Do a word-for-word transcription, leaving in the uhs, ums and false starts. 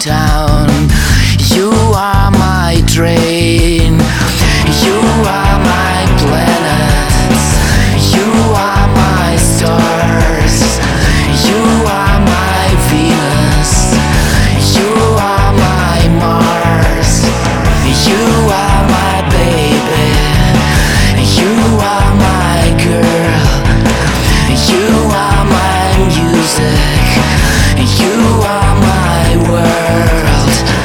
town. You are my train, you are my planets, you are my stars, you are my Venus, you are my Mars, you are my baby, you are my girl, you are my music, you are my world.